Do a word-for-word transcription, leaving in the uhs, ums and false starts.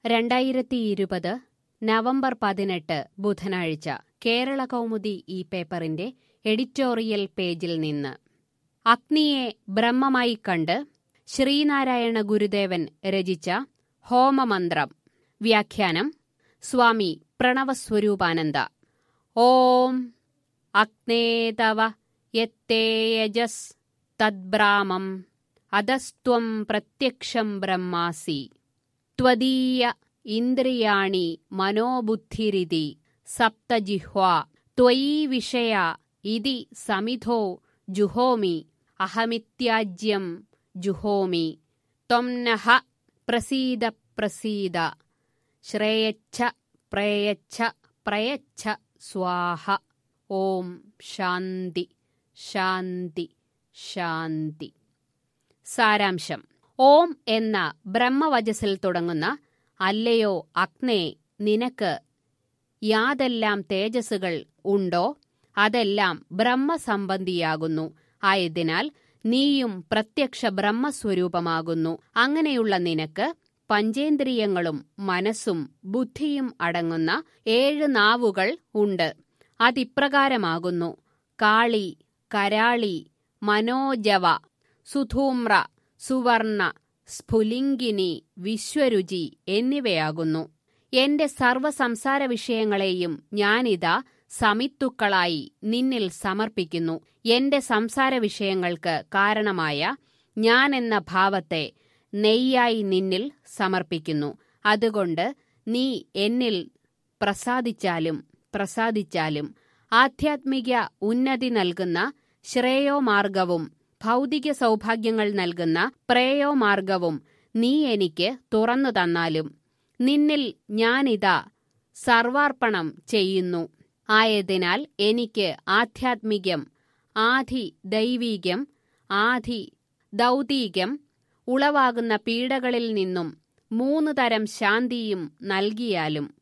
രണ്ടായിരത്തി ഇരുപത് നവംബർ പതിനെട്ട് ബുധനാഴ്ച കേരള കൗമുദി ഈ പേപ്പറിന്റെ എഡിറ്റോറിയൽ പേജിൽ നിന്ന് അഗ്നിയെ ബ്രഹ്മമായി കണ്ട് ശ്രീനാരായണ ഗുരുദേവൻ രചിച്ച ഹോമമന്ത്രം. വ്യാഖ്യാനം സ്വാമി പ്രണവസ്വരൂപാനന്ദ. ഓം അഗ്നേ തവ യത്തേയജസ് തദ്ബ്രാമം അധസ്ത്വം പ്രത്യക്ഷം ബ്രഹ്മാസി ത്വദീയ ഇന്ദ്രിയാണി മനോബുദ്ധിരിതി സപ്തജിഹ്വാ ത്വയി വിഷയ ഇതി സമിധോ ജുഹോമി അഹമിത്യാജ്യം ജുഹോമി ത്വം നഃ പ്രസീദ പ്രസീദ ശ്രേയച്ഛ പ്രേയച്ഛ പ്രയച്ഛ സ്വാഹ. ഓം ശാന്തി ശാന്തി ശാന്തി. സാരാംശം. ഓം എന്ന ബ്രഹ്മവചസ്സിൽ തുടങ്ങുന്ന അല്ലയോ അഗ്നേ, നിനക്ക് യാതെല്ലാം തേജസ്സുകൾ ഉണ്ടോ അതെല്ലാം ബ്രഹ്മസംബന്ധിയാകുന്നു. ആയതിനാൽ നീയും പ്രത്യക്ഷ ബ്രഹ്മസ്വരൂപമാകുന്നു. അങ്ങനെയുള്ള നിനക്ക് പഞ്ചേന്ദ്രിയങ്ങളും മനസ്സും ബുദ്ധിയും അടങ്ങുന്ന ഏഴ് നാവുകൾ ഉണ്ട്. അതിപ്രകാരമാകുന്നു: കാളി, കരാളി, മനോജവ, സുധൂമ്ര, സുവർണ, സ്ഫുലിംഗിനി, വിശ്വരുചി എന്നിവയാകുന്നു. എന്റെ സർവസംസാര വിഷയങ്ങളെയും ഞാനിതാ സമിത്തുക്കളായി നിന്നിൽ സമർപ്പിക്കുന്നു. എന്റെ സംസാര വിഷയങ്ങൾക്ക് കാരണമായ ഞാനെന്ന ഭാവത്തെ നെയ്യായി നിന്നിൽ സമർപ്പിക്കുന്നു. അതുകൊണ്ട് നീ എന്നിൽ പ്രസാദിച്ചാലും പ്രസാദിച്ചാലും ആധ്യാത്മിക ഉന്നതി നൽകുന്ന ശ്രേയോമാർഗവും ഭൗതിക സൗഭാഗ്യങ്ങൾ നൽകുന്ന പ്രേയോമാർഗവും നീ എനിക്ക് തുറന്നു തന്നാലും നിന്നിൽ ഞാനിതാ സർവാർപ്പണം ചെയ്യുന്നു. ആയതിനാൽ എനിക്ക് ആധ്യാത്മികം, ആധി ദൈവീകം, ആധി ദൗതീകം ഉളവാകുന്ന പീഡകളിൽ നിന്നും മൂന്ന് തരം ശാന്തിയും നൽകിയാലും